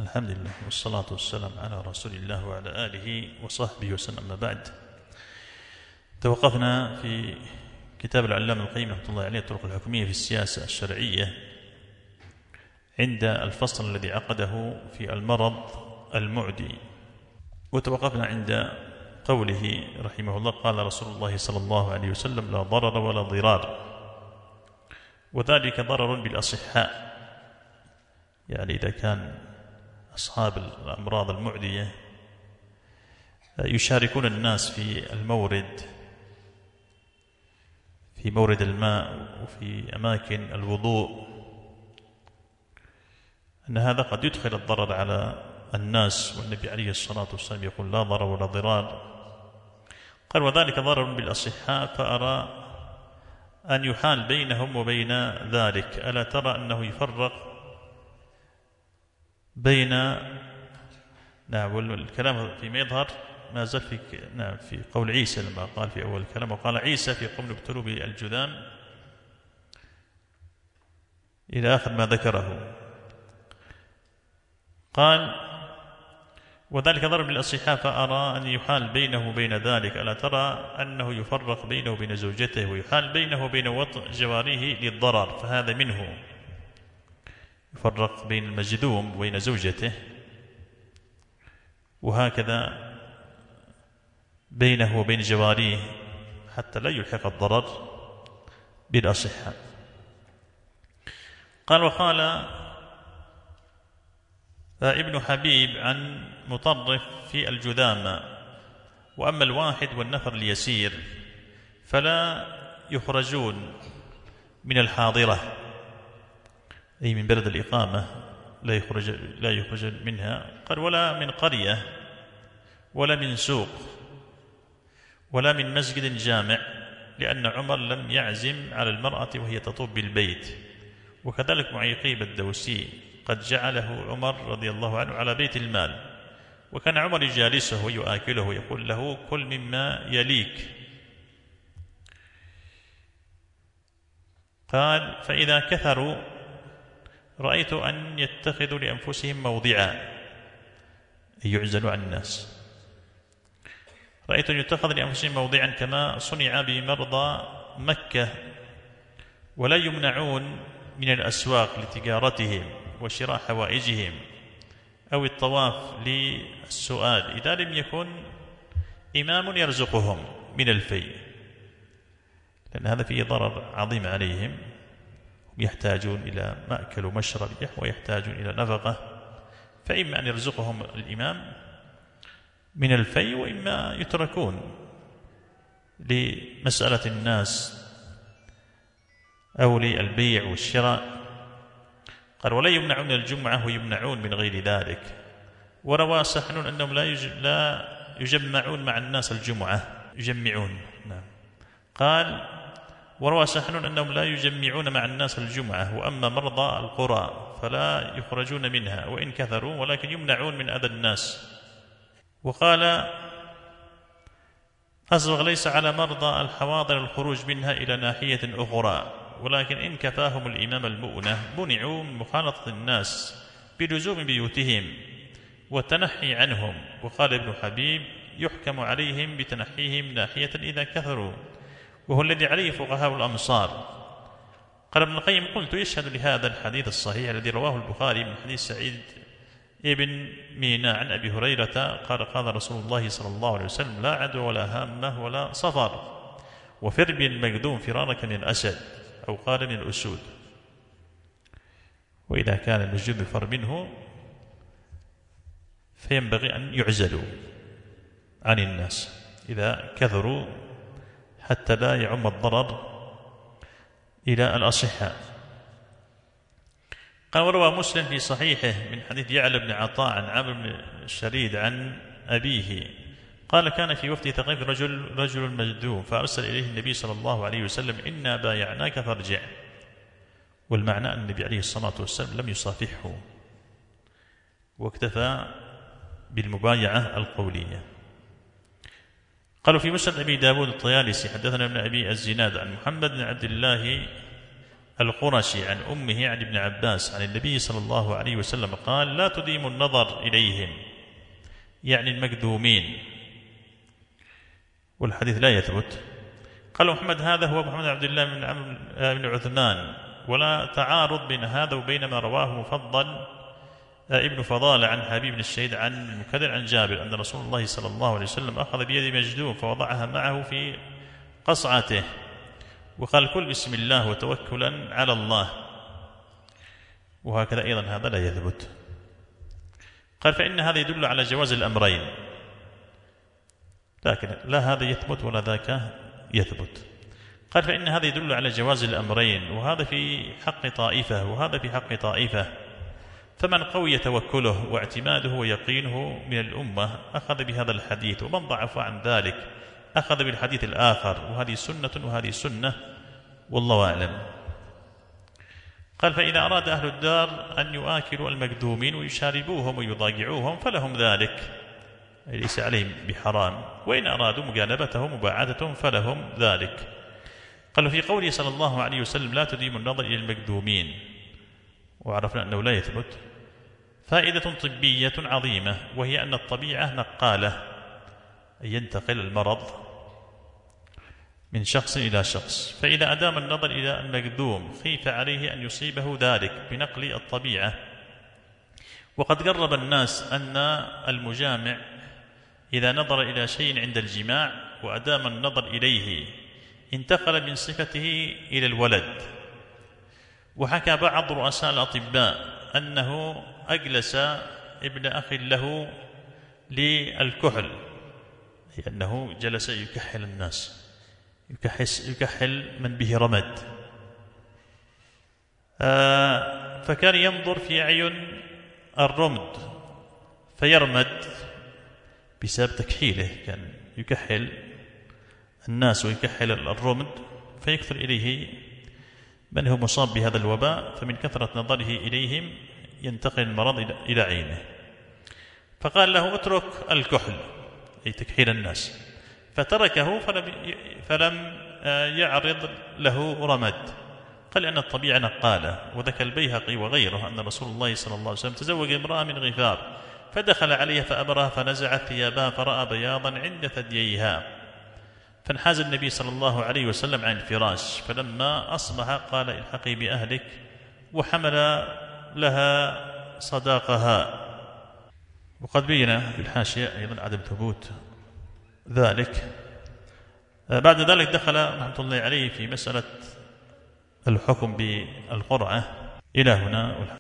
الحمد لله والصلاة والسلام على رسول الله وعلى آله وصحبه وسلم. أما بعد، توقفنا في كتاب العلامة القيم رحمة الله عليه الطرق الحكمية في السياسة الشرعية عند الفصل الذي عقده في المرض المعدي، وتوقفنا عند قوله رحمه الله: قال رسول الله صلى الله عليه وسلم: لا ضرر ولا ضرار، وذلك ضرر بالأصحاء. يعني إذا كان أصحاب الأمراض المعدية يشاركون الناس في مورد الماء وفي أماكن الوضوء، أن هذا قد يدخل الضرر على الناس، والنبي عليه الصلاة والسلام يقول: لا ضرر ولا ضرار. قال: وذلك ضرر بالأصحاء، فأرى أن يحال بينهم وبين ذلك. ألا ترى أنه يفرق بين والكلام فيما يظهر ما زال في قول عيسى لما قال في أول الكلام: وقال عيسى في قوم ابتلوا بالجذام إلى آخر ما ذكره. قال: وذلك ضرب للأصحاء، فأرى أن يحال بينه وبين ذلك. ألا ترى أنه يفرق بينه وبين زوجته، ويحال بينه وبين وطء جواريه للضرر، فهذا منه. يفرق بين المجذوم وبين زوجته، وهكذا بينه وبين جواريه حتى لا يلحق الضرر بالأصحاء. قال: وقال ابن حبيب عن مطرف في الجذام: وأما الواحد والنفر اليسير فلا يخرجون من الحاضرة، أي من بلد الإقامة، لا يخرج منها. قال: ولا من قرية ولا من سوق ولا من مسجد جامع، لأن عمر لم يعزم على المرأة وهي تطوف بالبيت. وكذلك معيقيب الدوسي قد جعله عمر رضي الله عنه على بيت المال، وكان عمر يجالسه ويؤكله ويقول له: كل مما يليك. قال: فإذا كثروا رأيت أن يتخذوا لأنفسهم موضعا، أي يعزلوا عن الناس. رأيت أن يتخذ لأنفسهم موضعا كما صنع بمرضى مكة، ولا يمنعون من الأسواق لتجارتهم وشراء حوائجهم أو الطواف للسؤال، إذا لم يكن إمام يرزقهم من الفيء، لأن هذا فيه ضرر عظيم عليهم. يحتاجون إلى مأكل ومشرب ويحتاجون إلى نفقة، فإما أن يرزقهم الإمام من الفيء، وإما يتركون لمسألة الناس أو للبيع والشراء. قال: ولا يمنعون من الجمعة ويمنعون من غير ذلك. وروى سحنون أنهم لا يجمعون مع الناس الجمعة، يجمعون. نعم. قال: وروى سحنون أنهم لا يجمعون مع الناس الجمعة. وأما مرضى القرى فلا يخرجون منها وإن كثروا، ولكن يمنعون من أذى الناس. وقال: أزوغ ليس على مرضى الحواضر الخروج منها إلى ناحية أخرى، ولكن إن كفاهم الإمام المؤنة منعوا من مخالطة الناس بلزوم بيوتهم والتنحي عنهم. وقال ابن حبيب: يحكم عليهم بتنحيهم ناحية إذا كثروا، وهو الذي عليه فقهاء الأمصار. قال ابن القيم: قلت: يشهد لهذا الحديث الصحيح الذي رواه البخاري من حديث سعيد ابن مينا عن أبي هريرة قال: قال رسول الله صلى الله عليه وسلم: لا عدوى ولا هامة ولا صفر، وفر بالمقدوم فرارك من الأسد، أو قال من الأسود. وإذا كان المجدوم يفر منه فينبغي أن يعزلوا عن الناس إذا كثروا، حتى لا يعم الضرر إلى الأصحاء. قال: وروى مسلم في صحيحه من حديث يعلى بن عطاء عن عمرو بن الشريد عن أبيه قال: كان في وفد ثقيف رجل مجذوم، فأرسل إليه النبي صلى الله عليه وسلم: إنا بايعناك فارجع. والمعنى أن النبي عليه الصلاة والسلام لم يصافحه، واكتفى بالمبايعة القولية. قالوا: في مسند أبي داود الطيالسي حدثنا ابن أبي الزناد عن محمد بن عبد الله القرشي عن أمه عن ابن عباس عن النبي صلى الله عليه وسلم قال: لا تديموا النظر إليهم، يعني المكذومين، والحديث لا يثبت. قال محمد: هذا هو محمد عبد الله بن عمرو بن عثمان، ولا تعارض بين هذا وبين ما رواه مفضل ابن فضالة عن حبيب بن الشهيد عن المكدر عن جابر أن رسول الله صلى الله عليه وسلم أخذ بيد مجذوم فوضعها معه في قصعته وقال: كل بسم الله وتوكلا على الله. وهكذا أيضا هذا لا يثبت. قال: فإن هذا يدل على جواز الأمرين، لكن لا هذا يثبت ولا ذاك يثبت. قال: فإن هذا يدل على جواز الأمرين، وهذا في حق طائفة وهذا في حق طائفة، فمن قوي توكله واعتماده ويقينه من الأمة أخذ بهذا الحديث، ومن ضعف عن ذلك أخذ بالحديث الآخر، وهذه سنة وهذه سنة، والله أعلم. قال: فإذا أراد أهل الدار أن يؤكلوا المكذومين ويشاربوهم ويضاجعوهم فلهم ذلك، ليس عليهم بحرام، وإن أرادوا مجانبتهم ومباعدتهم فلهم ذلك. قال: في قوله صلى الله عليه وسلم: لا تديموا النظر إلى المكذومين، وعرفنا أنه لا يثبت، فائدة طبية عظيمة، وهي أن الطبيعة نقالة، أي ينتقل المرض من شخص إلى شخص، فإذا أدام النظر إلى المكذوم خيف عليه أن يصيبه ذلك بنقل الطبيعة. وقد قرب الناس أن المجامع إذا نظر إلى شيء عند الجماع وأدام النظر إليه انتقل من صفته إلى الولد. وحكى بعض رؤساء الأطباء أنه أجلس ابن أخ له للكحل، لأنه جلس يكحل الناس، يكحل من به رمد، فكان ينظر في أعين الرمد فيرمد بسبب تكحيله، كان يكحل الناس ويكحل الرمد فيكثر إليه من هو مصاب بهذا الوباء، فمن كثرة نظره إليهم ينتقل المرض إلى عينه. فقال له: اترك الكحل، أي تكحيل الناس، فتركه فلم يعرض له رمد. قال: أن الطبيعة نقالة. وذكى البيهقي وغيره أن رسول الله صلى الله عليه وسلم تزوج امرأة من غفار فدخل عليها فأبرها فنزعت ثيابها فرأى بياضا عند ثدييها، فانحاز النبي صلى الله عليه وسلم عن الفراش، فلما أصبح قال: الحقي بأهلك، وحمل لها صداقها. وقد بين في الحاشية أيضا عدم ثبوت ذلك. بعد ذلك دخل رحمة الله عليه في مسألة الحكم بالقرعة. إلى هنا.